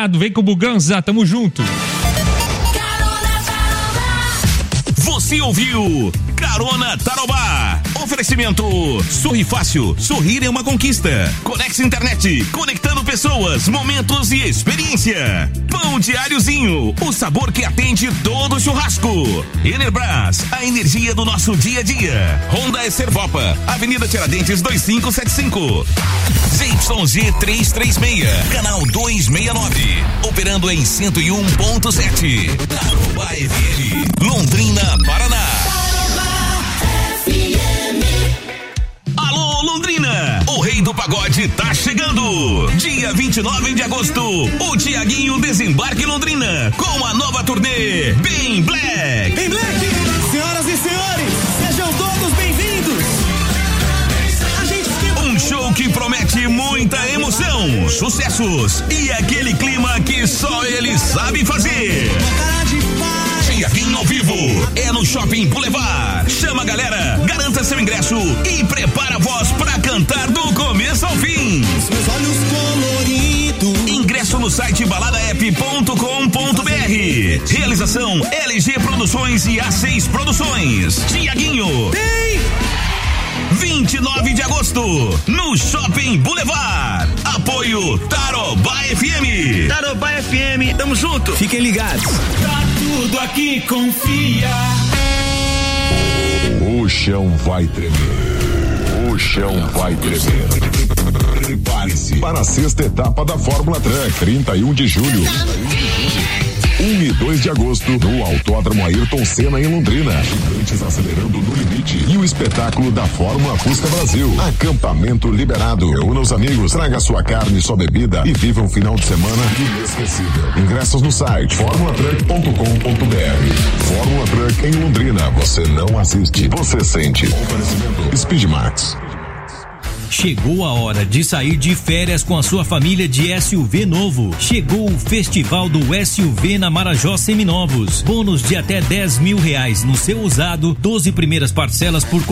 ligado, vem com o Buganza, tamo junto. Você ouviu Carona Tarobá. Oferecimento Sorri Fácil, sorrir é uma conquista. Conex Internet, conectando pessoas, momentos e experiência. Pão Diáriozinho, o sabor que atende todo churrasco. Enerbras, a energia do nosso dia a dia. Honda Servopa, Avenida Tiradentes 2575. ZYG 336, canal 269. Operando em 101.7. Tarobá FM, Londrina, Paraná. Alô, Londrina! O Rei do Pagode tá chegando! Dia 29 de agosto, o Tiaguinho desembarca em Londrina com a nova turnê Bem Black! Bem Black! Senhoras e senhores, sejam todos bem-vindos! Um show que promete muita emoção, sucessos e aquele clima que só ele sabe fazer. Tiaguinho ao vivo é no Shopping Boulevard. Chama a galera, garanta seu ingresso e prepara a voz pra cantar do começo ao fim. Meus olhos coloridos. Ingresso no site baladaep.com.br. Realização LG Produções e A6 Produções. Tiaguinho. 29 de agosto, no Shopping Boulevard. Apoio Tarobá FM. Tarobá FM, tamo junto. Fiquem ligados. Tá tudo aqui, confia. O chão vai tremer. O chão vai tremer. Prepare-se para a sexta etapa da Fórmula Truck, 31 de julho. 1 e 2 de agosto, no Autódromo Ayrton Senna em Londrina. Gigantes acelerando no limite. E o espetáculo da Fórmula Fusca Brasil. Acampamento liberado. Reúna os amigos, traga sua carne e sua bebida e viva um final de semana inesquecível. Ingressos no site formulatruck.com.br. Fórmula Truck em Londrina. Você não assiste, você sente. Oferecimento Speedmax. Chegou a hora de sair de férias com a sua família de SUV novo. Chegou o Festival do SUV na Marajó Seminovos. Bônus de até R$10 mil no seu usado, 12 primeiras parcelas por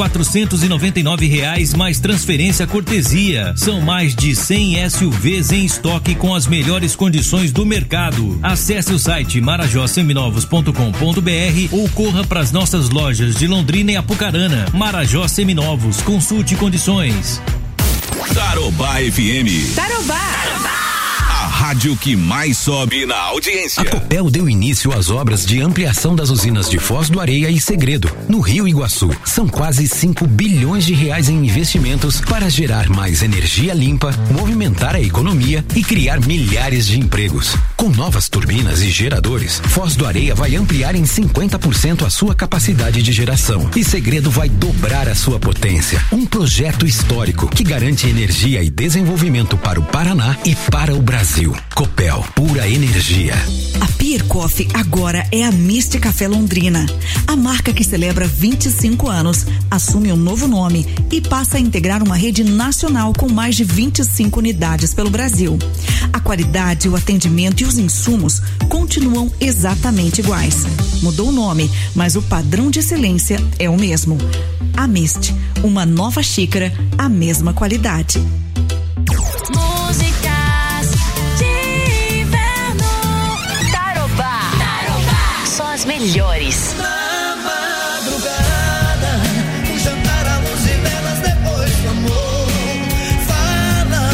R$499 mais transferência cortesia. São mais de 100 SUVs em estoque com as melhores condições do mercado. Acesse o site marajoseminovos.com.br ou corra para as nossas lojas de Londrina e Apucarana. Marajó Seminovos, consulte condições. Tarobá FM. Tarobá! A rádio que mais sobe na audiência. A Copel deu início às obras de ampliação das usinas de Foz do Areia e Segredo, no Rio Iguaçu. São quase R$5 bilhões em investimentos para gerar mais energia limpa, movimentar a economia e criar milhares de empregos. Com novas turbinas e geradores, Foz do Areia vai ampliar em 50% a sua capacidade de geração e Segredo vai dobrar a sua potência. Um projeto histórico que garante energia e desenvolvimento para o Paraná e para o Brasil. Copel, pura energia. A Pier Coffee agora é a Mist Café Londrina. A marca que celebra 25 anos assume um novo nome e passa a integrar uma rede nacional com mais de 25 unidades pelo Brasil. A qualidade, o atendimento e os insumos continuam exatamente iguais. Mudou o nome, mas o padrão de excelência é o mesmo. A Mist, uma nova xícara, a mesma qualidade. As melhores. Na madrugada, um jantar à luz de velas depois do amor. Fala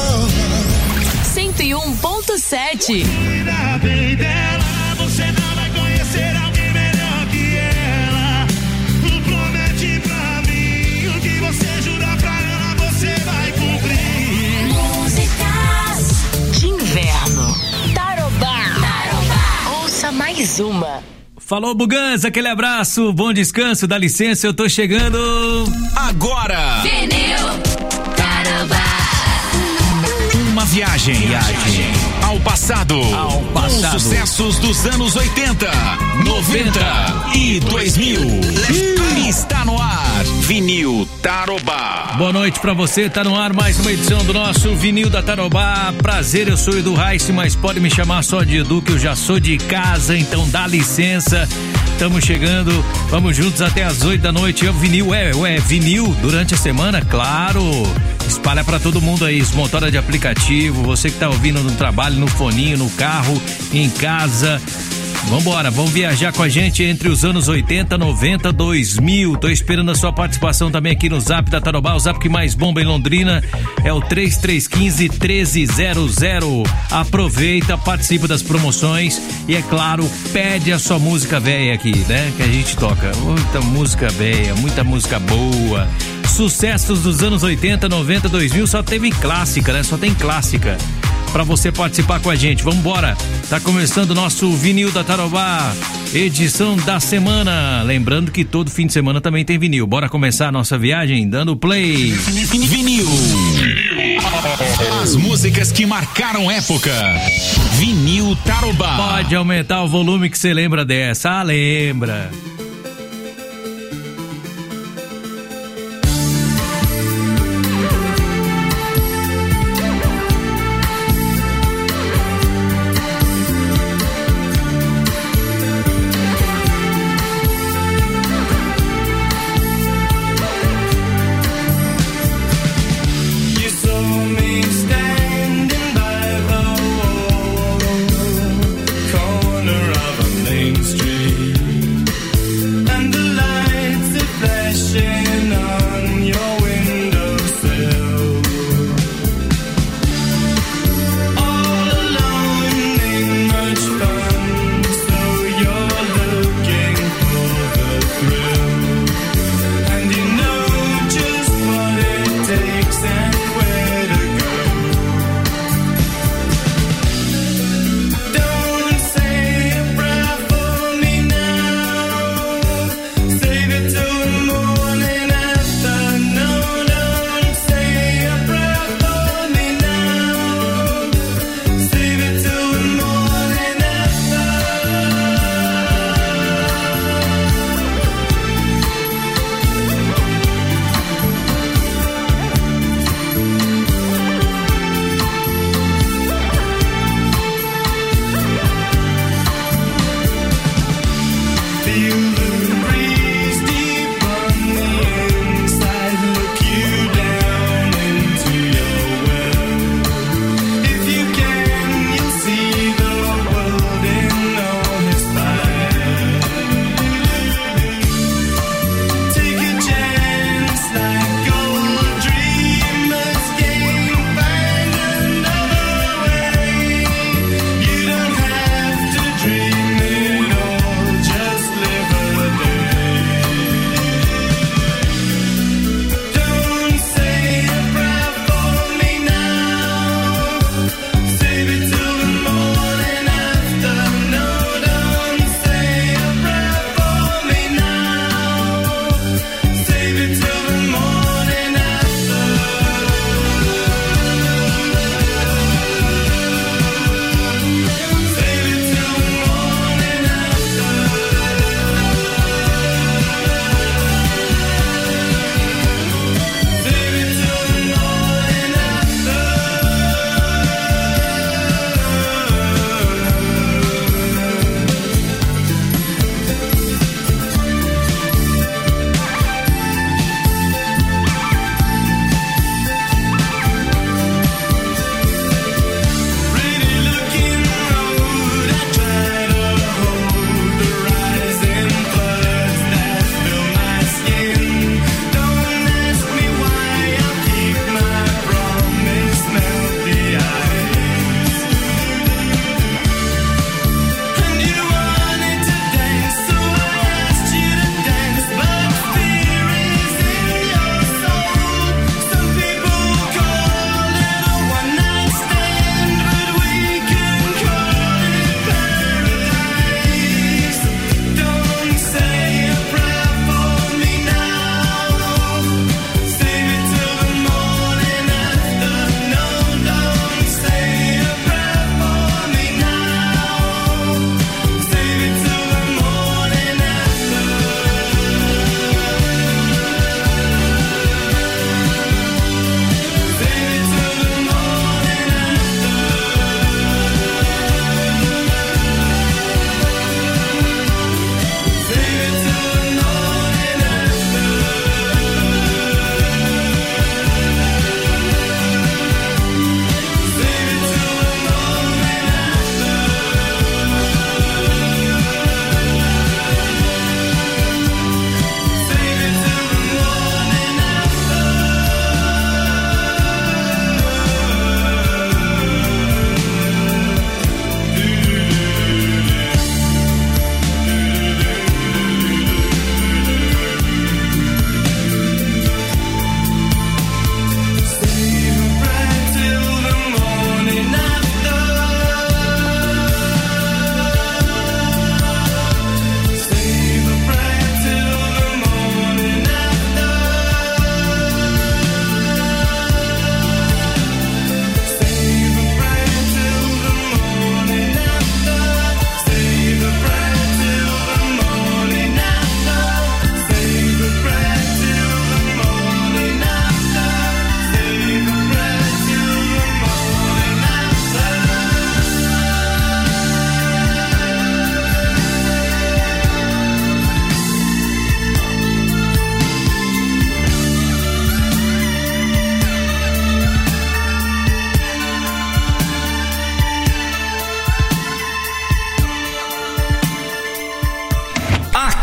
com 101.7. Cuida bem dela, você não vai conhecer alguém melhor que ela. Promete pra mim o que você jurar pra ela, você vai cumprir. Músicas de inverno. Tarobá. Ouça mais uma. Falou, Buganza, aquele abraço, bom descanso, dá licença, eu tô chegando agora. Vinil Tarobá. Uma viagem ao passado. Com sucessos dos anos 80, 90 e 2000. Está no ar, Vinil Tarobá. Boa noite pra você, tá no ar mais uma edição do nosso Vinil da Tarobá. Prazer, eu sou Edu Reis, mas pode me chamar só de Edu, que eu já sou de casa, então dá licença. Estamos chegando, vamos juntos até as 8 da noite. É o vinil, vinil durante a semana, claro. Espalha pra todo mundo aí, motora de aplicativo, você que tá ouvindo no trabalho, no foninho, no carro, em casa. Vambora, vamos viajar com a gente entre os anos 80, 90, 2000. Tô esperando a sua participação também aqui no Zap da Tarobá. O Zap que mais bomba em Londrina é o 3315-1300. Aproveita, participa das promoções e, é claro, pede a sua música velha aqui, né? Que a gente toca. Muita música velha, muita música boa. Sucessos dos anos 80, 90, 2000, só teve clássica, né? Só tem clássica. Pra você participar com a gente, vambora. Tá começando o nosso Vinil da Tarobá, edição da semana. Lembrando que todo fim de semana também tem vinil. Bora começar a nossa viagem dando play. Vinil. As músicas que marcaram época. Vinil Tarobá. Pode aumentar o volume que você lembra dessa. Ah, lembra.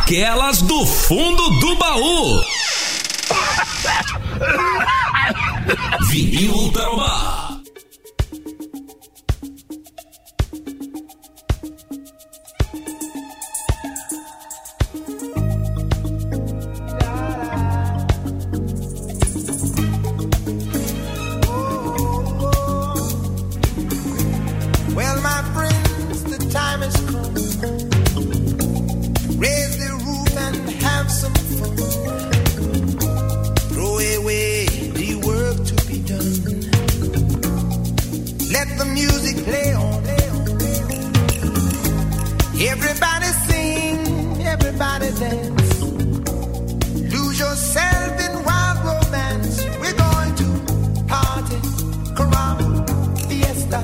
Aquelas do fundo do baú. Vinil Tarobá. Well, my friends, the time has come. Raise the roof and have some fun. Throw away the work to be done. Let the music play on. Everybody sing, everybody dance. Lose yourself in wild romance. We're going to party, caramba, fiesta.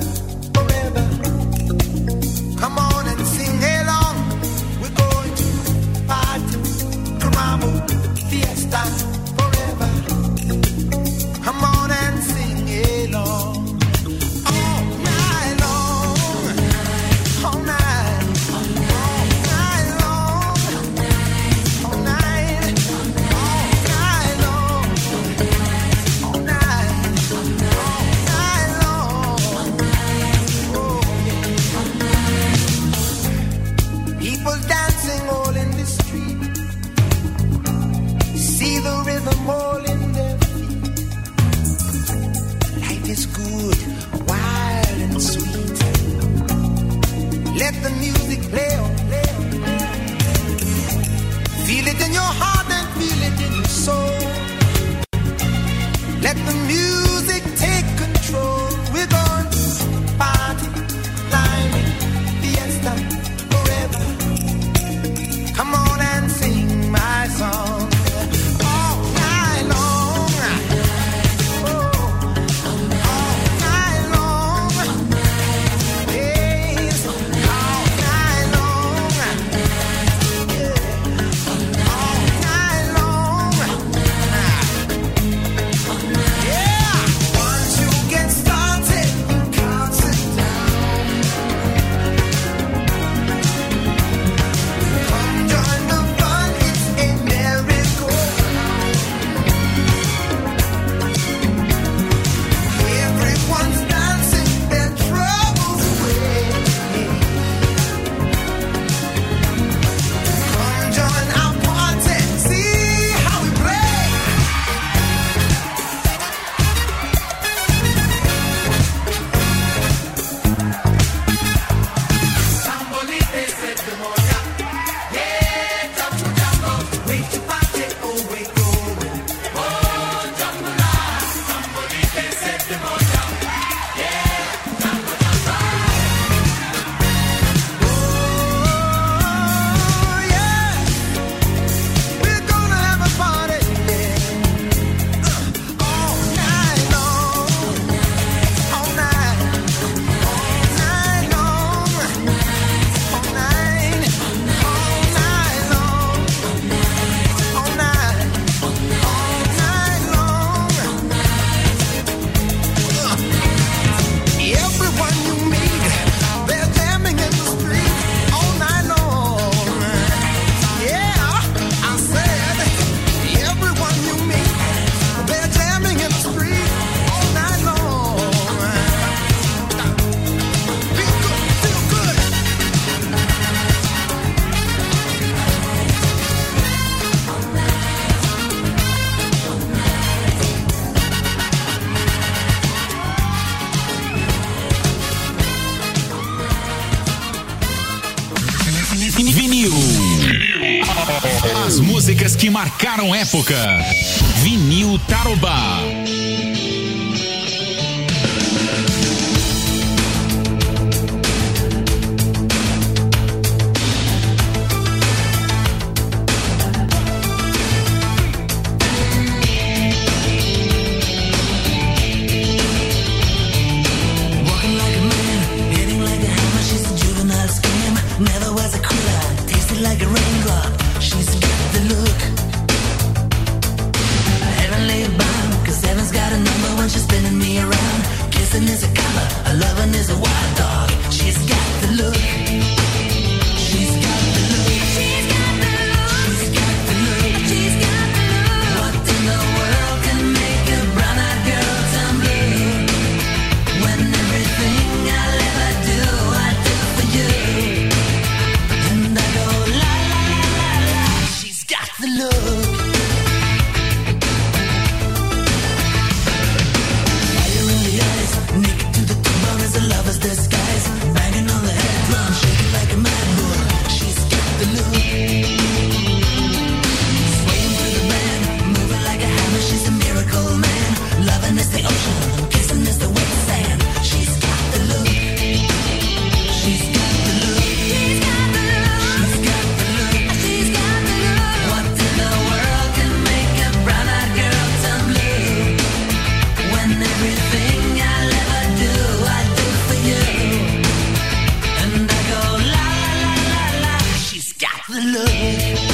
Come on and sing along. We're going to party, caramba, fiesta forever. Come on and sing along. All night long, all night, all night long, all night, all night long, all night, all night long. Oh, yeah. People dancing all in the street. See the rhythm all in their feet. Life is good, wild and sweet. Let the music play on. Feel it in your heart and feel it in your soul. Let the music take control. We're going to party, climbing, fiesta forever. Come on and sing my song. All night long. Oh, all night long. Yes, all night long. Yeah, all night long. Yeah, once you get started, you can't sit down. Come join the fun, it's a merry-go-round. Everyone's dancing their troubles away. Come join our party, see how we play. Sambolite se te moja, yeah, jambu jambo, we to party, oh we going, oh jambu la. Sambolite se te moja, yeah, jambu jambo. Oh yeah, we're gonna have a party, yeah. All night long, all night, all night long, all night, all night long, all night, all night long. Everyone you meet, they're jamming in the street all night long. Yeah, I said, everyone you meet, they're jamming in the street all night long. Feel good, feel good. Vinil. As músicas que marcaram época. Vinil Tarobá. Walking like a man, hitting like a hammer. She's a juvenile scam. Never was a cooler, tasted like a raindrop. She's got the look. Heavenly bound, 'cause heaven's got a number when she's spinning me around. Kissing is a color, a loving is a wild dog. She's got the look. She's got the look. She's got the look. look.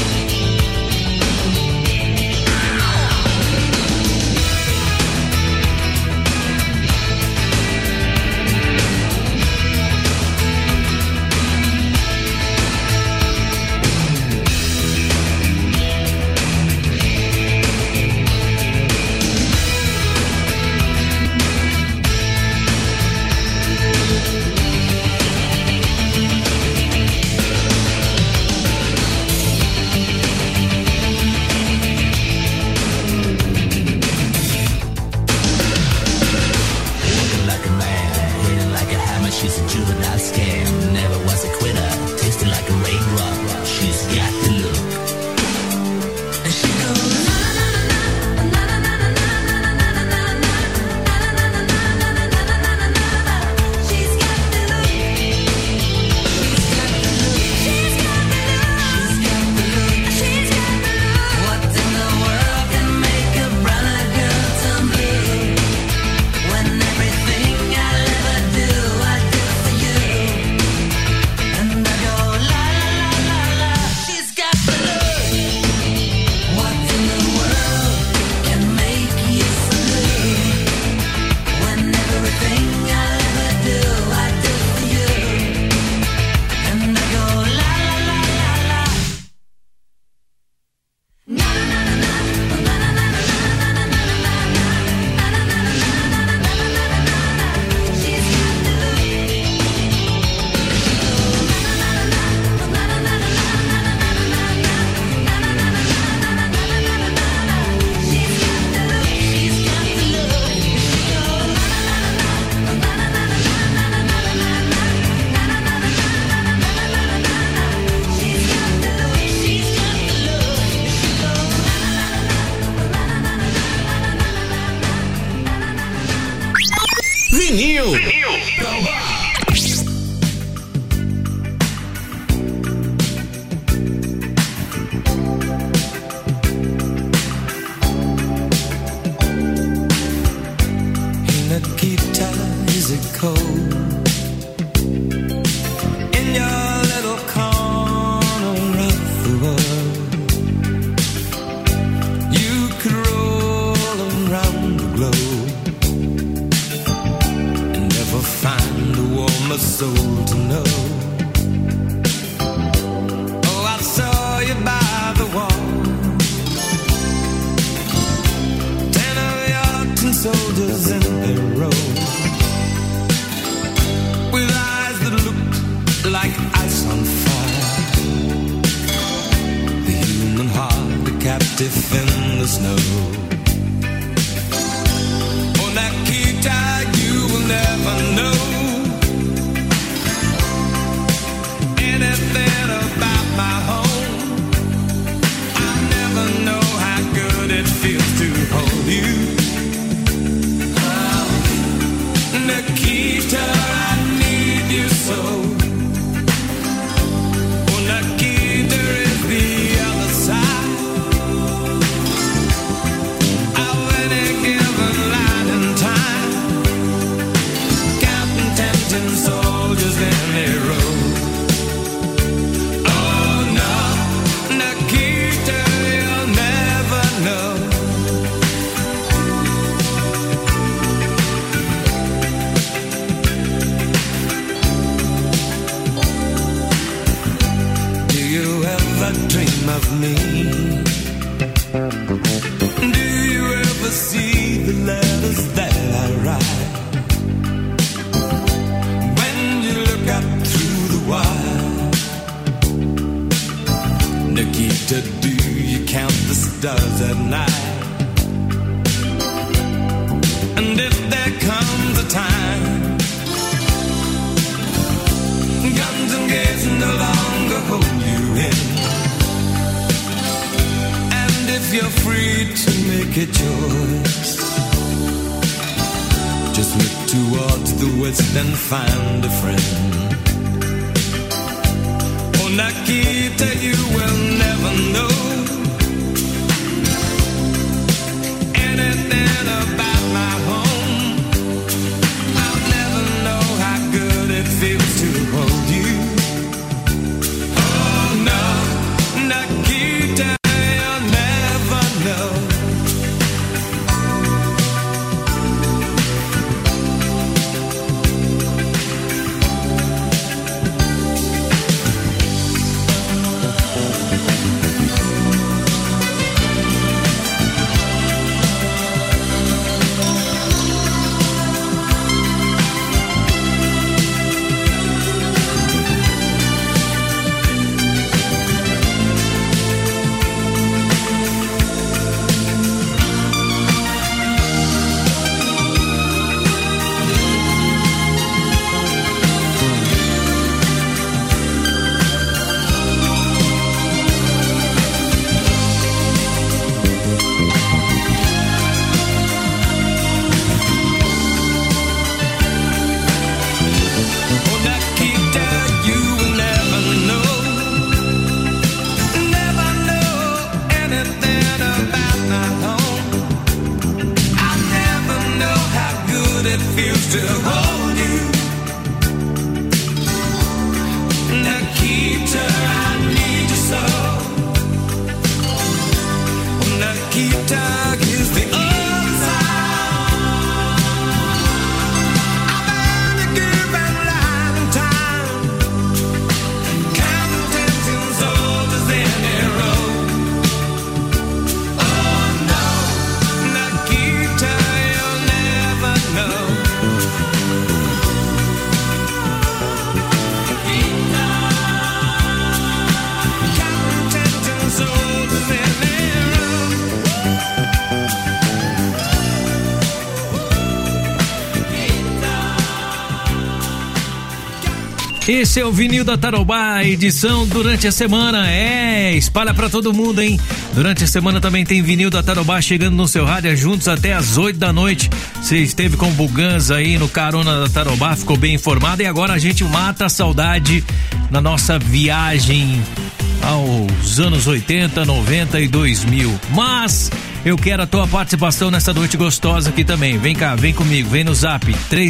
Feels to hold you. Oh no. Esse é o Vinil da Tarobá, edição durante a semana. Espalha pra todo mundo, hein? Durante a semana também tem Vinil da Tarobá chegando no seu rádio, juntos até às 8 da noite. Você esteve com o Buganza aí no Carona da Tarobá, ficou bem informado. E agora a gente mata a saudade na nossa viagem aos anos 80, 90 e 2000. Mas eu quero a tua participação nessa noite gostosa aqui também. Vem cá, vem comigo, vem no zap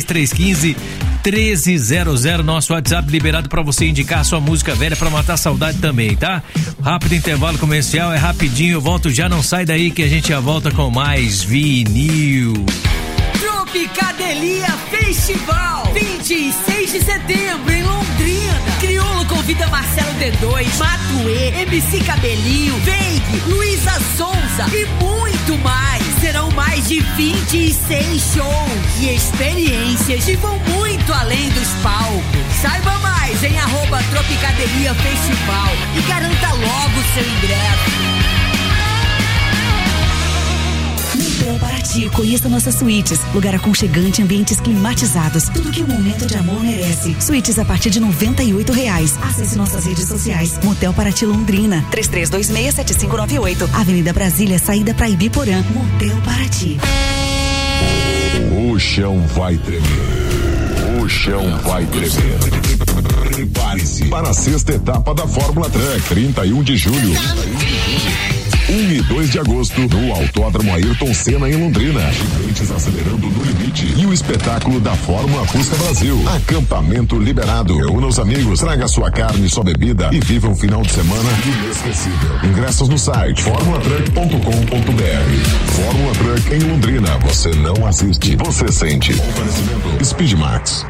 3315-1300, nosso WhatsApp liberado pra você indicar a sua música velha pra matar a saudade também, tá? Rápido intervalo comercial, é rapidinho, eu volto já, não sai daí que a gente já volta com mais vinil. Tropicadelia Festival, 26 de setembro em Londrina. Criolo convida Marcelo D2, Matuê, MC Cabelinho, Veig, Luísa Sonza e muito mais. Serão mais de 26 shows e experiências que vão muito além dos palcos. Saiba mais em @Tropicadelia Festival e garanta logo seu ingresso. Motel Paraty, conheça nossas suítes, lugar aconchegante, ambientes climatizados, tudo que um momento de amor merece. Suítes a partir de R$98. Acesse nossas redes sociais, Motel Paraty Londrina, 33267598, Avenida Brasília, saída pra Ibiporã. Motel Paraty. O chão vai tremer. O chão vai tremer. Prepare-se para a sexta etapa da Fórmula Truck, 31 de julho. 1 e 2 de agosto, no Autódromo Ayrton Senna, em Londrina. Gigantes acelerando no limite. E o espetáculo da Fórmula Fusca Brasil. Acampamento liberado. Reúna os amigos, traga sua carne e sua bebida e viva um final de semana inesquecível. Ingressos no site formulatruck.com.br. Fórmula Truck em Londrina. Você não assiste, você sente. Oferecimento Speedmax.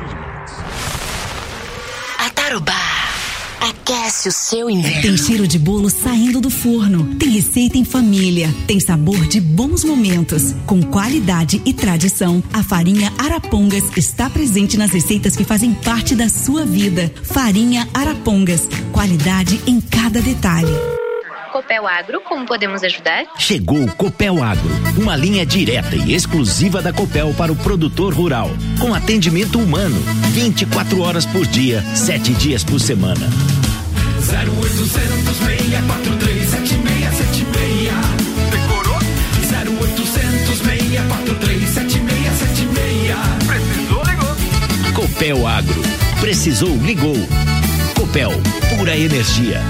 A Tarobá aquece o seu inverno. Tem cheiro de bolo saindo do forno, tem receita em família, tem sabor de bons momentos. Com qualidade e tradição, a farinha Arapongas está presente nas receitas que fazem parte da sua vida. Farinha Arapongas, qualidade em cada detalhe. Copel Agro, como podemos ajudar? Chegou o Copel Agro, uma linha direta e exclusiva da Copel para o produtor rural, com atendimento humano, 24 horas por dia, 7 dias por semana. 0800 643 7676. Decorou? 0800 643 7676. Precisou, ligou. Copel Agro. Precisou, ligou. Copel, pura energia.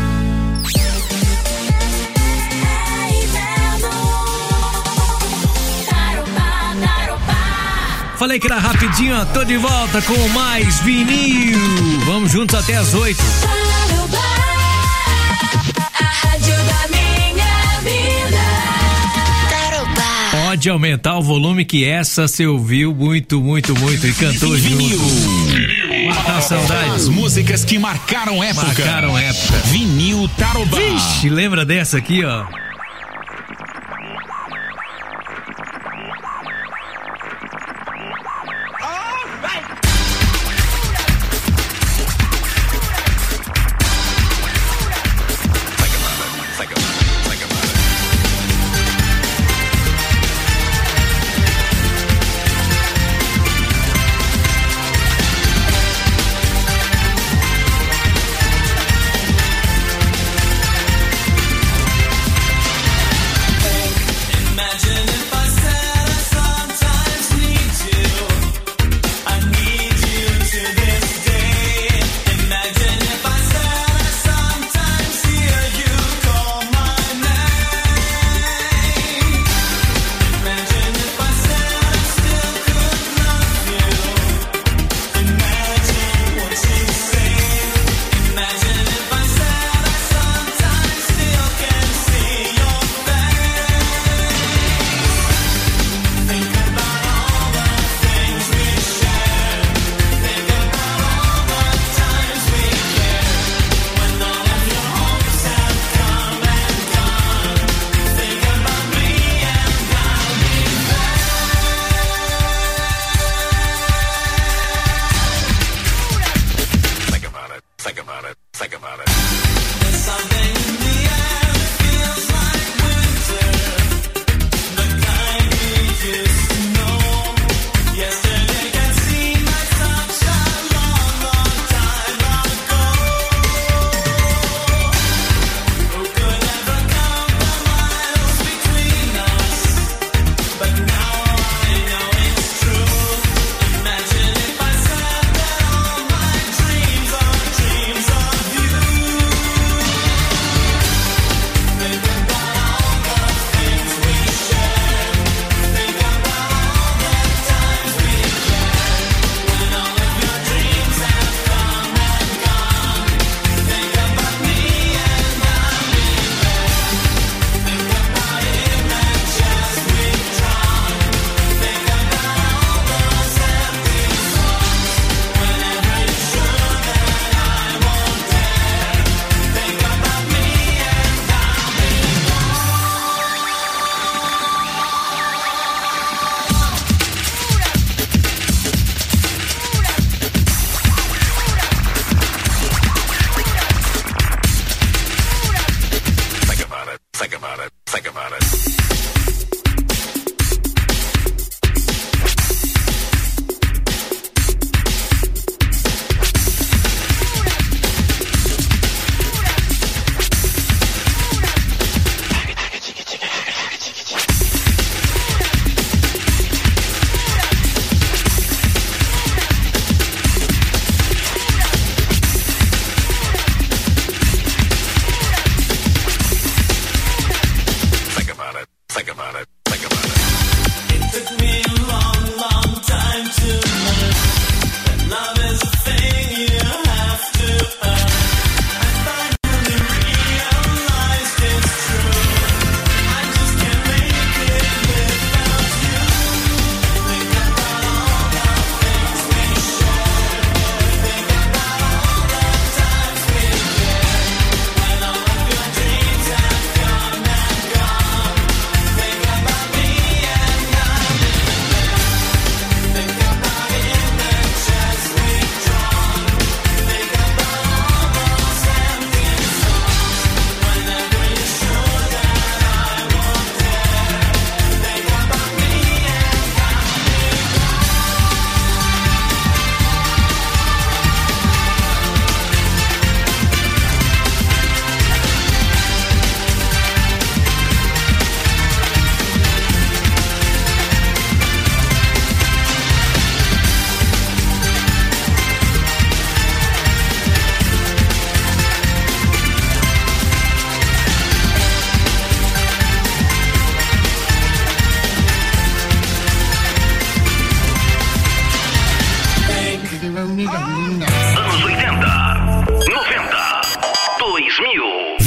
Falei que era rapidinho, ó, tô de volta com mais vinil. Vamos juntos até as 8. A rádio da minha vida. Tarobá. Pode aumentar o volume que essa você ouviu muito, muito, muito e cantou Vinil. junto. Matar saudades. As músicas que marcaram época. Marcaram época. Vinil Tarobá. Vixe, lembra dessa aqui, ó?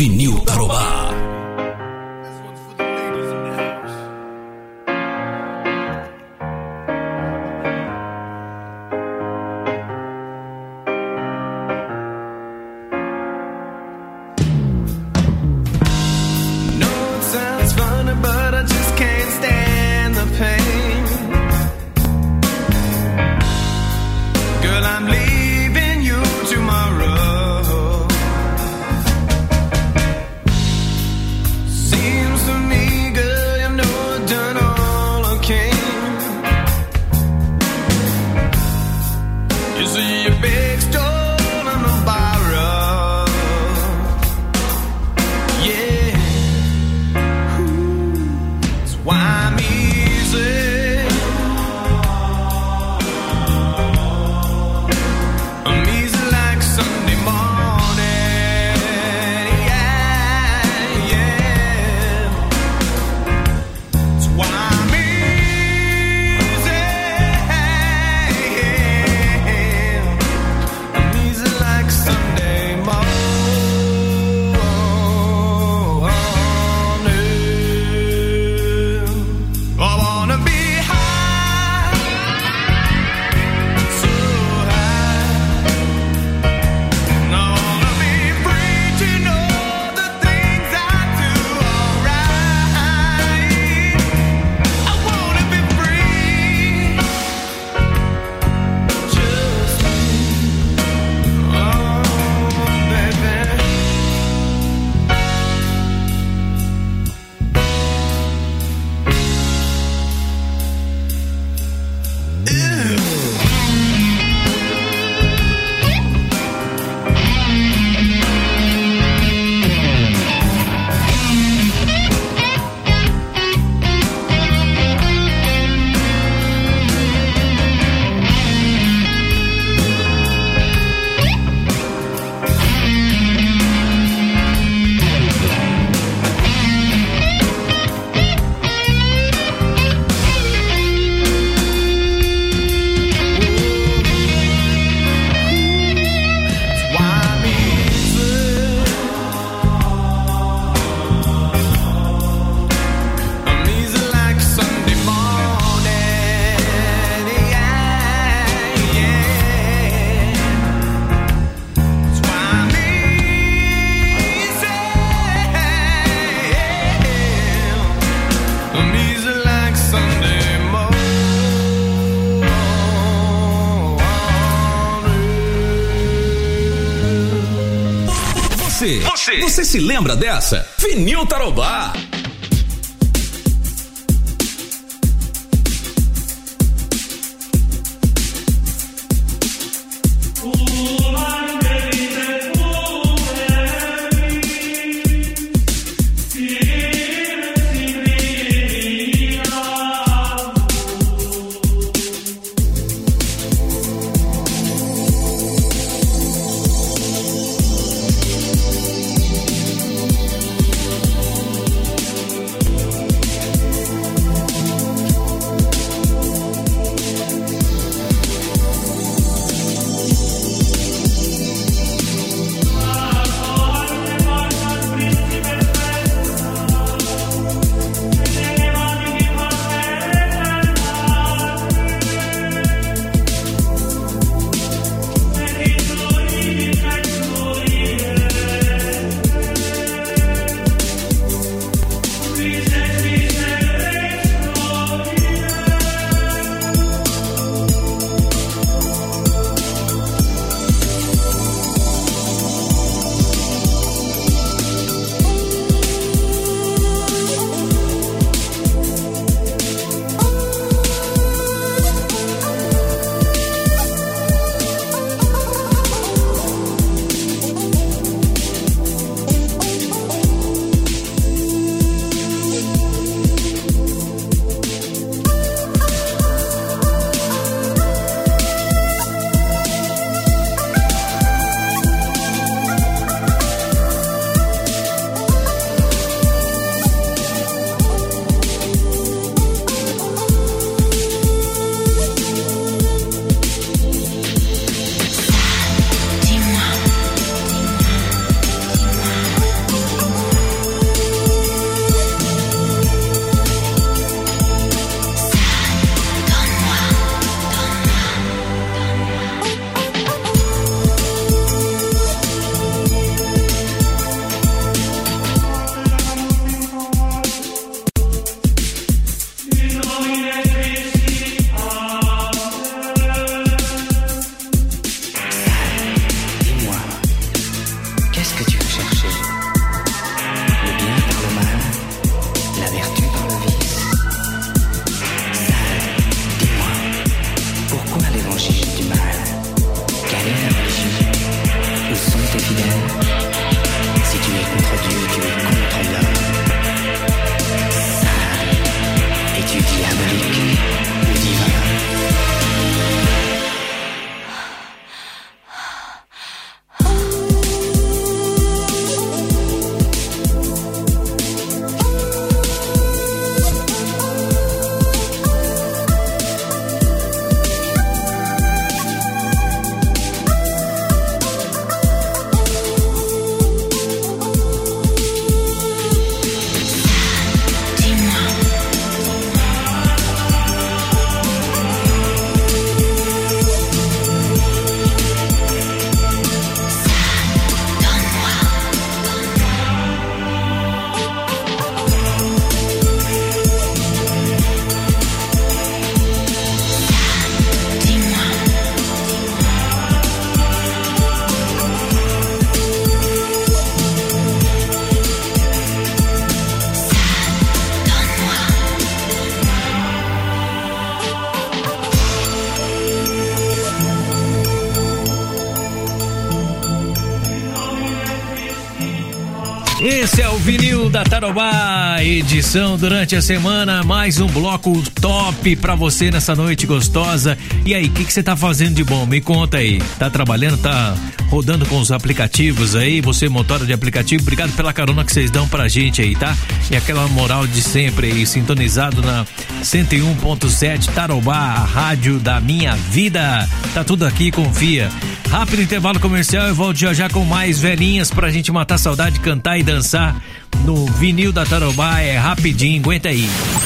Vinil Tarobá. Você se lembra dessa? Vinil Tarobá. Esse é o Vinil da Tarobá, edição durante a semana, mais um bloco top pra você nessa noite gostosa. E aí, o que você tá fazendo de bom? Me conta aí. Tá trabalhando, tá rodando com os aplicativos aí, você motora de aplicativo, obrigado pela carona que vocês dão pra gente aí, tá? E aquela moral de sempre aí, sintonizado na 101.7 Tarobá, a rádio da minha vida. Tá tudo aqui, confia. Rápido intervalo comercial, eu volto já com mais velhinhas pra gente matar a saudade, cantar e dançar no Vinil da Tarobá. É rapidinho, aguenta aí.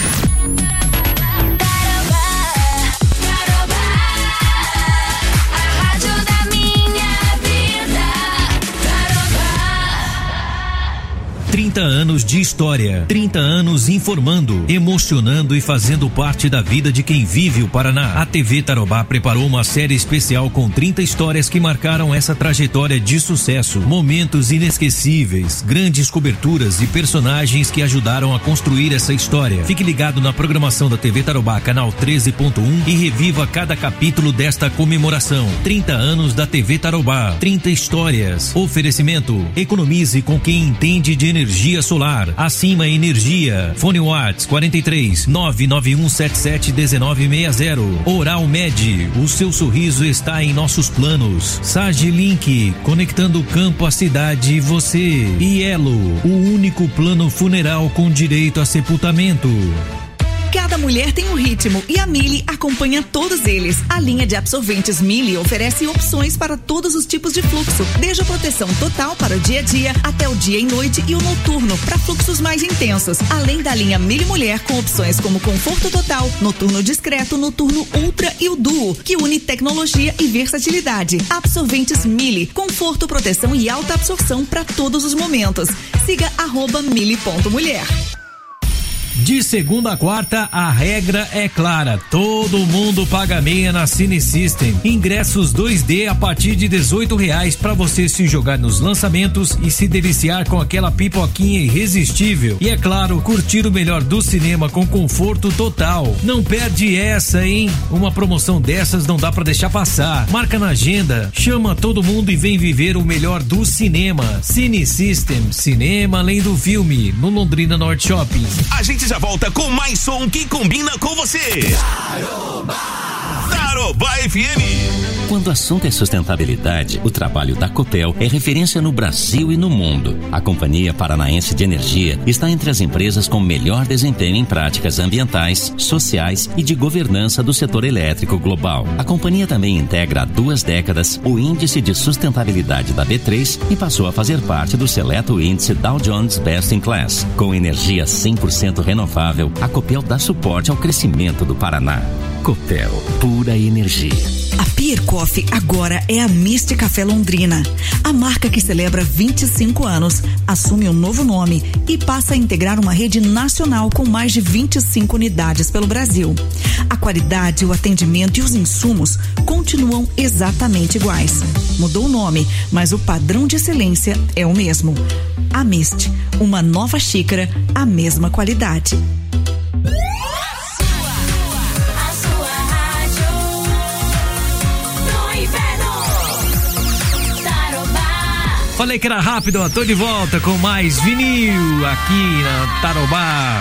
Trinta anos de história, 30 anos informando, emocionando e fazendo parte da vida de quem vive o Paraná. A TV Tarobá preparou uma série especial com 30 histórias que marcaram essa trajetória de sucesso. Momentos inesquecíveis, grandes coberturas e personagens que ajudaram a construir essa história. Fique ligado na programação da TV Tarobá, canal 13.1 e reviva cada capítulo desta comemoração. 30 anos da TV Tarobá, 30 histórias. Oferecimento: economize com quem entende de energia solar. Acima Energia. Fone Whats 43 99177 1960. Oral Med, o seu sorriso está em nossos planos. Sage Link, conectando o campo, a cidade e você. E Elo, o único plano funeral com direito a sepultamento. Cada mulher tem um ritmo e a Mili acompanha todos eles. A linha de absorventes Mili oferece opções para todos os tipos de fluxo, desde a proteção total para o dia a dia até o dia e noite e o noturno para fluxos mais intensos. Além da linha Mili Mulher com opções como conforto total, noturno discreto, noturno ultra e o duo, que une tecnologia e versatilidade. Absorventes Mili, conforto, proteção e alta absorção para todos os momentos. Siga @mili.mulher. De segunda a quarta, a regra é clara. Todo mundo paga meia na Cine System. Ingressos 2D a partir de R$18 para você se jogar nos lançamentos e se deliciar com aquela pipoquinha irresistível. E é claro, curtir o melhor do cinema com conforto total. Não perde essa, hein? Uma promoção dessas não dá para deixar passar. Marca na agenda, chama todo mundo e vem viver o melhor do cinema. Cine System, cinema além do filme, no Londrina Norte Shopping. A gente já volta com mais som que combina com você. Tarobá FM. Quando o assunto é sustentabilidade, o trabalho da Copel é referência no Brasil e no mundo. A Companhia Paranaense de Energia está entre as empresas com melhor desempenho em práticas ambientais, sociais e de governança do setor elétrico global. A companhia também integra há 2 décadas o Índice de Sustentabilidade da B3 e passou a fazer parte do seleto índice Dow Jones Best in Class. Com energia 100% renovável, a Copel dá suporte ao crescimento do Paraná. Copel, pura energia. A Pier Coffee agora é a Mist Café Londrina. A marca que celebra 25 anos assume um novo nome e passa a integrar uma rede nacional com mais de 25 unidades pelo Brasil. A qualidade, o atendimento e os insumos continuam exatamente iguais. Mudou o nome, mas o padrão de excelência é o mesmo. A Mist, uma nova xícara, a mesma qualidade. Falei que era rápido, ó, tô de volta com mais vinil aqui na Tarobá.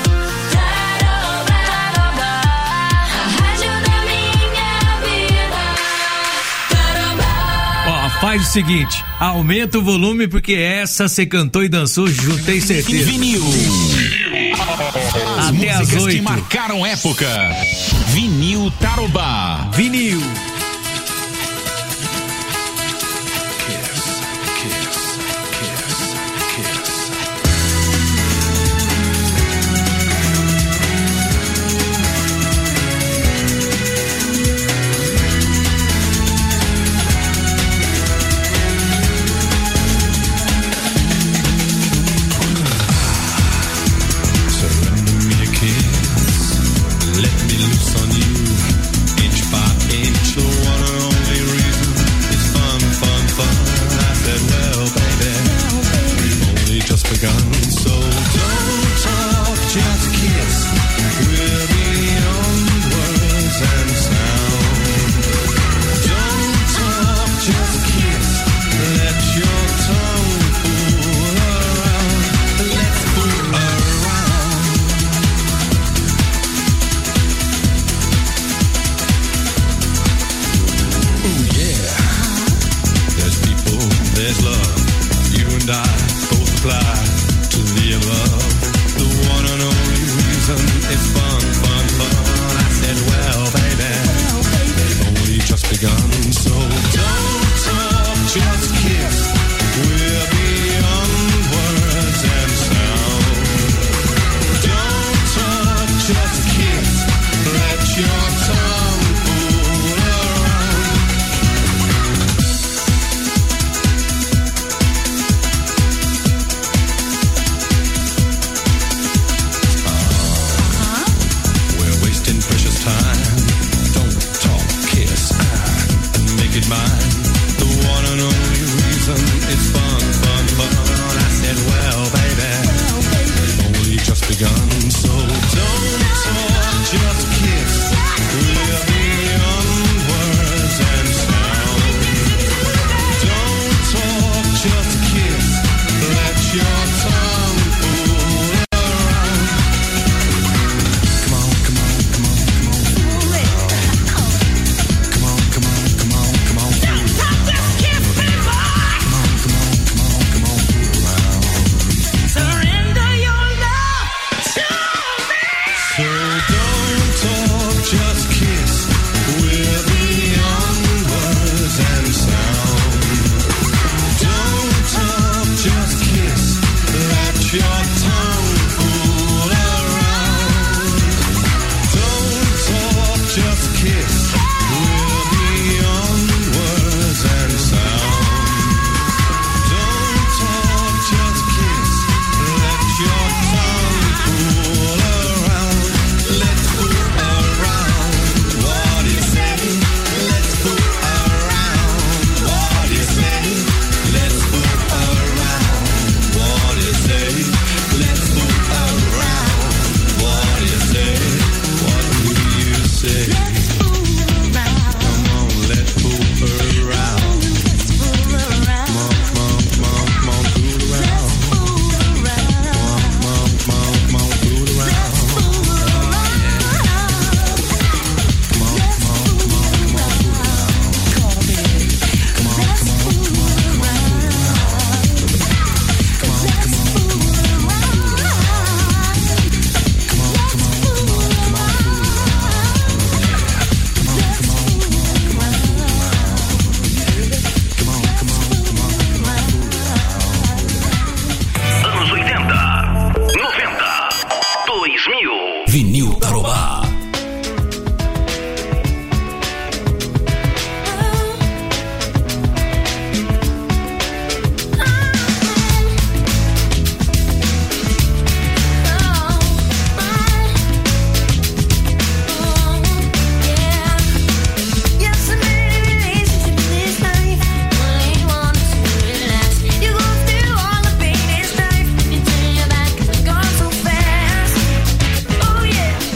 Ó, faz o seguinte, aumenta o volume porque essa você cantou e dançou junto, tem certeza. Vinil. Até às 8. Que marcaram época. Vinil Tarobá. Vinil. You and I both apply to the above. The one and only reason is fun, fun, fun. I said, well, baby, they've only just begun. So don't talk, just kiss. We're beyond words and sound. Don't talk, just kiss. Let your tongue fool around. We're wasting precious time. Don't talk, kiss, and make it mine. The one and only reason is fun, fun, fun. I said, well, baby, they've only just begun. So don't talk, just kiss. We're beyond words and sound. Don't talk, just kiss. Let your tongue fool around. Come on, come on, come on, come on. Fool it. Come on, come on, come on, come on. Don't talk, just kiss me, boy. Come on, come on, come on, come on. Fool around. Surrender your love to me. So don't talk, just kiss. We're beyond words and sound. Don't talk, just kiss. Let your tongue fool around. Don't talk, just kiss. We're beyond words and sound. Don't talk, just kiss. Let your tongue fool around. Let's fool around. What do you say? Let's fool around. What do you say? Let's fool around. What do you say? Let's fool around. What do you say? What do you say? Come on, let's fool around. Come on, come on, come on, come on, fool around. Come on, come on, come on, fool around. Come on, come on, come on, come on, fool around. Come on, come on, come on, come on, fool Anos 80, 90, 2000. Vinil Tarobá. You go through all the pain and strife, and you turn your back, gone so fast. Oh yeah.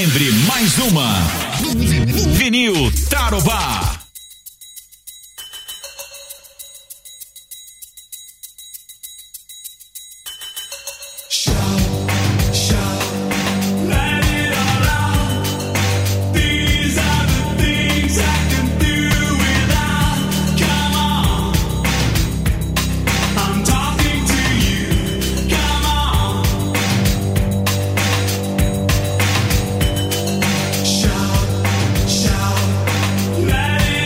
Lembre mais uma. Vinil Tarobá. Shout, let it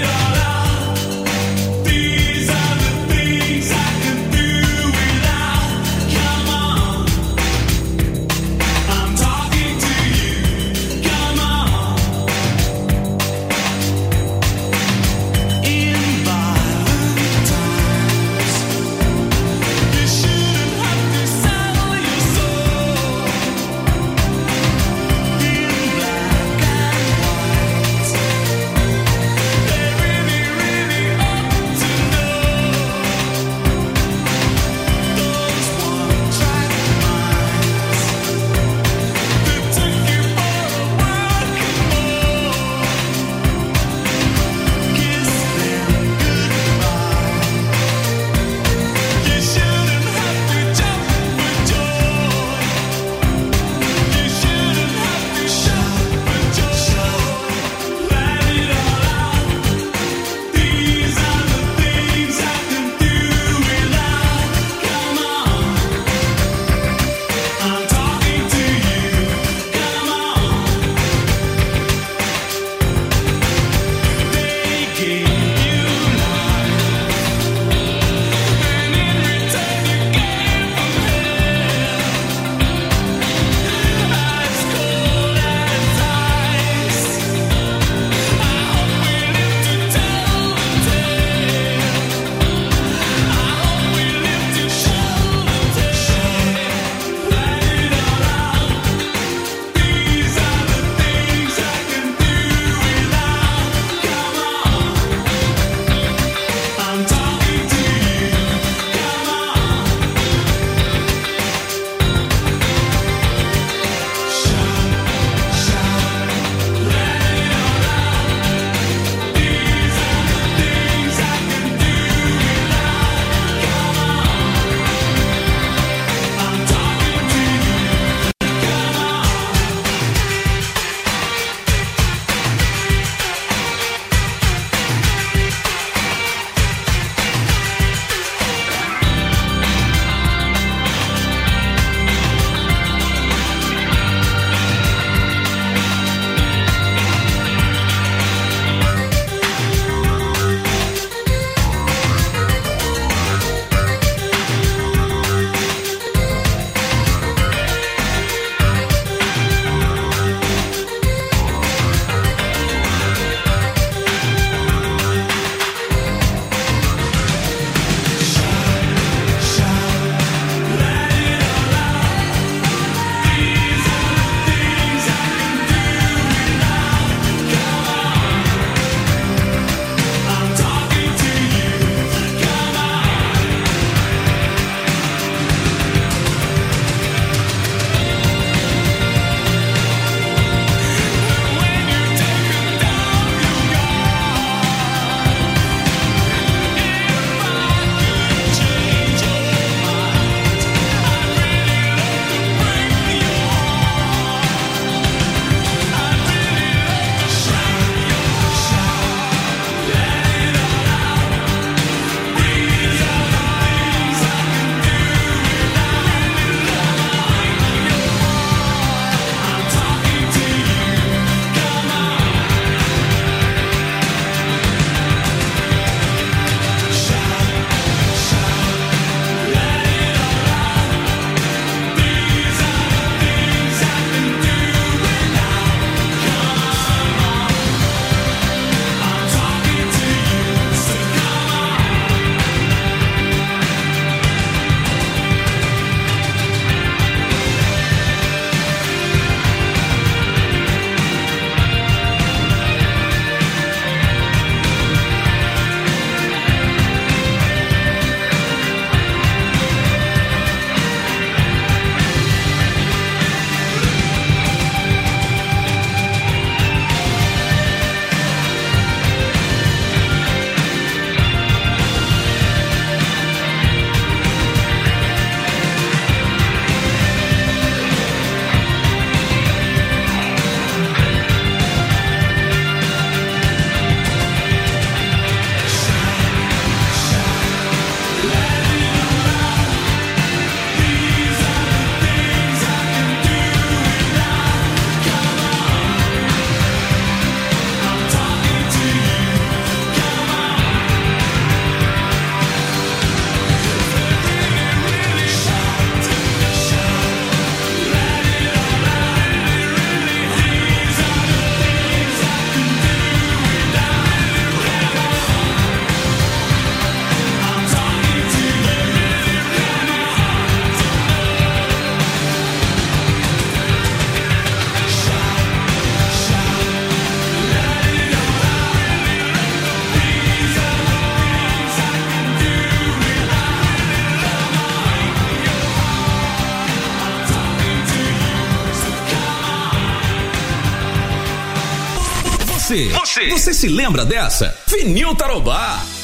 Você se lembra dessa? Vinil Tarobá.